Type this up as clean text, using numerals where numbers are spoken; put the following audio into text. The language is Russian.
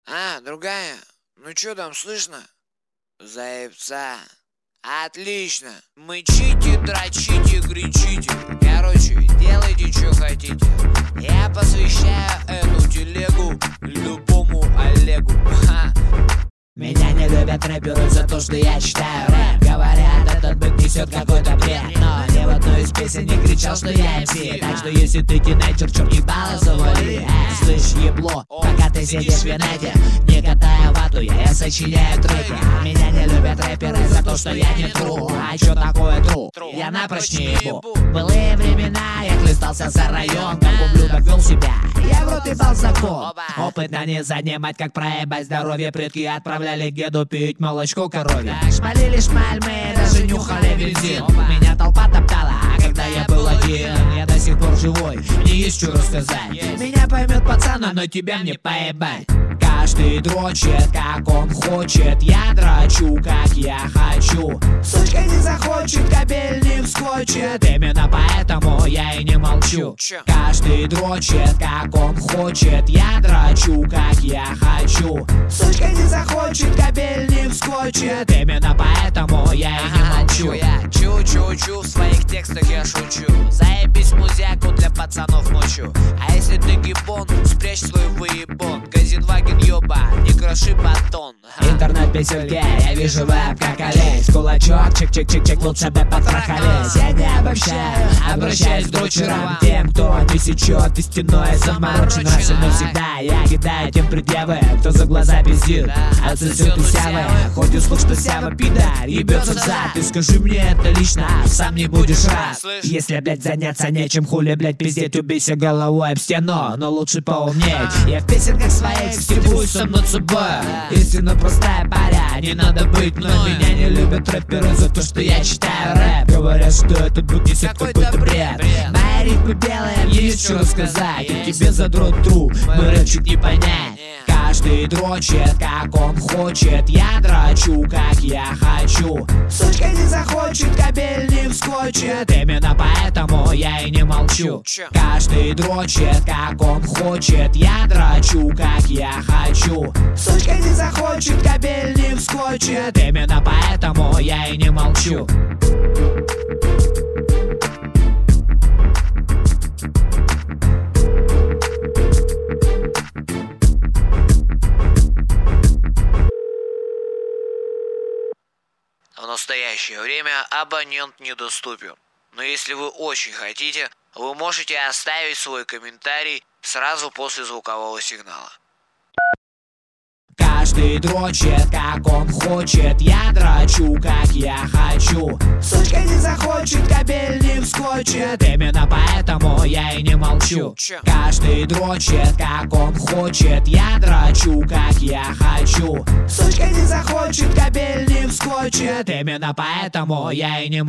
Другая? Ну чё там, слышно? Заебца. Отлично. Мычите, дрочите, кричите. Короче, делайте, что хотите. Я посвящаю эту телегу любому Олегу. Меня не любят рэперы за то, что я читаю рэп. Говорят, этот бык несет какой-то бред, но ни в одной из песен не кричал, что я MC. Так что если ты тинейджер, черт ебало завали. Слышь, ебло, пока ты сидишь в инете, не катая вату, я сочиняю треки. Меня не любят рэперы за то, что я не тру. А чё такое тру? Я напрочь не ебу. Былые времена, я хлестался за район, как ублюдок вел себя, я в рот ебал закон. Опыт не занимать, как проебать здоровье. Предки отправляли деду пить молочко коровье. Шмалили шмаль, мы даже нюхали бензин. Меня толпа топтала, а когда я был один, я до сих пор живой, мне есть что рассказать. Меня поймет пацан, но тебя мне поебать. Каждый дрочит, как он хочет, я дрочу, как я хочу. Сучка не захочет, кабель не вскочит, именно поэтому я и не молчу. Каждый дрочит, как он хочет, я дрочу, как я хочу. Сучка не захочет, кабель не вскочит, именно поэтому я и не молчу. Я чу-чу-чу, в своих текстах я шучу. Заебись музяку для пацанов мочу. А если ты гибон, спрячь свой выебон. Газенваген ёба, не кроши батон. Интернет-песенки, я вижу веб как олень. С кулачок, чик-чик-чик-чик, лучше бы потрахались. Я не обобщаю, обращаюсь к дрочерам, тем, кто не сечет истинное заморочен. Раз и навсегда я кидаю тем предъявы, кто за глаза пиздит, отсосет у сявы. Хоть и слух, что сява пидор ебется в зад, ты скажи мне это лично, сам не будешь рад. Если, блять, заняться нечем, хули, блять, пиздеть, убейся головой об стену, но лучше поумнеть. Я в песенках своих стебусь сам над собой. Истинно простая паря, не надо быть мной. Меня не любят рэперы за то, что я читаю рэп. Говорят, что этот бык несет какой-то бред. Мои ритмы белые, мне есть что рассказать. И тебе задрот тру, мой рэп чуть не понять. Каждый дрочит, как он хочет, я дрочу, как я хочу. Сучка не захочет, кабель не вскочит, именно поэтому я и не молчу. Каждый дрочит, как он хочет, я дрочу, как я хочу. Сучка не захочет, кабель не вскочит, именно поэтому я и не молчу. В настоящее время абонент недоступен. Но если вы очень хотите, вы можете оставить свой комментарий сразу после звукового сигнала. Каждый дрочит, как он хочет, я дрочу, как я хочу. Сучка не захочет, кабель не вскочит, именно поэтому я и не молчу. Каждый дрочит, как он хочет, я дрочу, как я хочу. Сучка не захочет, кабель не вскочит, именно поэтому я и не молчу.